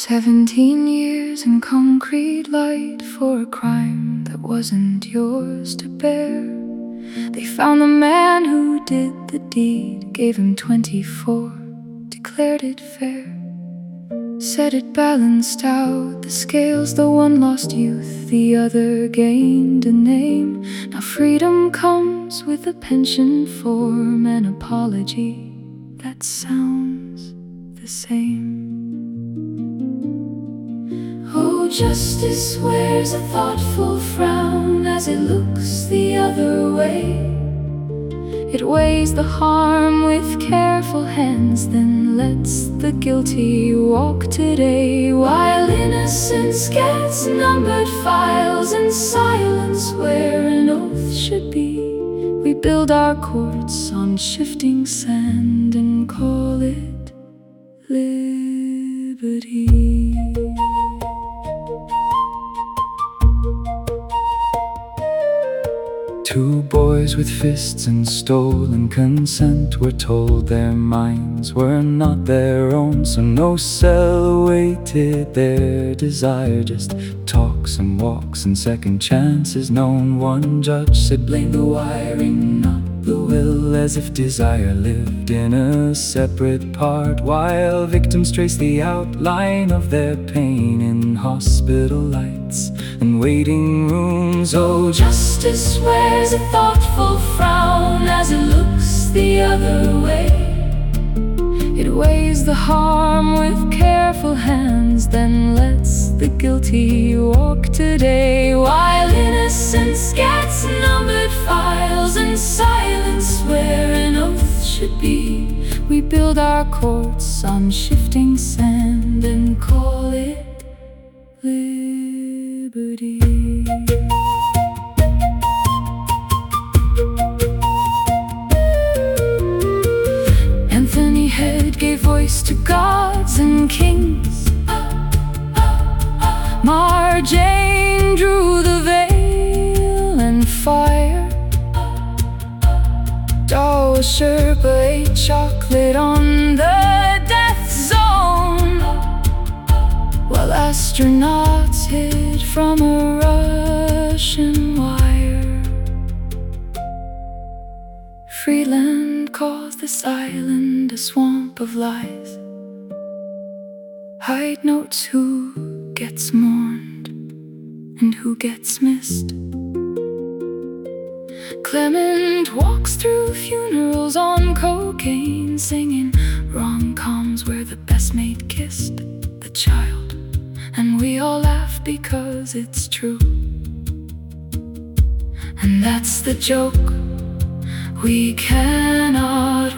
17 years in concrete light for a crime that wasn't yours to bear. They found the man who did the deed, gave him 24, declared it fair. Said it balanced out the scales, the one lost youth, the other gained a name. Now freedom comes with a pension form, an apology that sounds the same. Oh, justice wears a thoughtful frown as it looks the other way. It weighs the harm with careful hands, then lets the guilty walk today, while innocence gets numbered files in silence where an oath should be. We build our courts on shifting sand and call it liberty. Two boys with fists and stolen consent were told their minds were not their own, so no cell awaited their desire, just talks and walks and second chances known. One judge said blame the wiring, not the will, as if desire lived in a separate part, while victims trace the outline of their pain in hospital lights and waiting rooms. Oh, justice wears a thoughtful frown as it looks the other way. It weighs the harm with careful hands, then lets the guilty walk today, while innocence gets numbered files in silence where an oath should be. We build our courts on shifting sand and call it liberty. Anthony Head gave voice to gods and kings. Mara Jane drew the veil and fire. Dawa Sherpa ate chocolate on the death zone, while astronauts hid from a Russian wire. Freeland calls this island a swamp of lies. Hyde notes who gets mourned and who gets missed. Clement walks through funerals on cocaine, singing rom-coms where the best mate kissed the child, and we all laugh because it's true. And that's the joke we cannot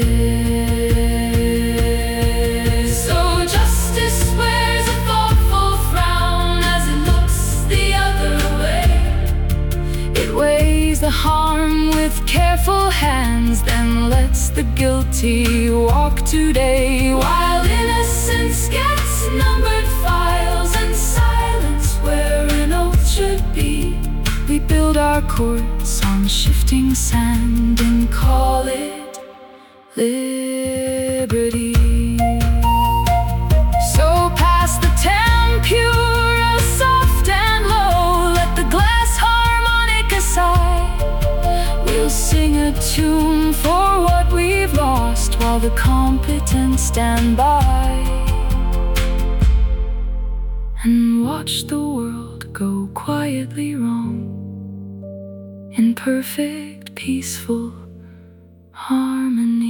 resist. So justice wears a thoughtful frown as it looks the other way. It weighs the harm with careful hands, then lets the guilty walk today, while innocence gets numbered files in silence where an oath should be. We build our courts on shifting sand and call it liberty. So pass the tempura soft and low, let the glass harmonica sigh. We'll sing a tune for what we've lost while the competent stand by, and watch the world go quietly wrong in perfect, peaceful harmony.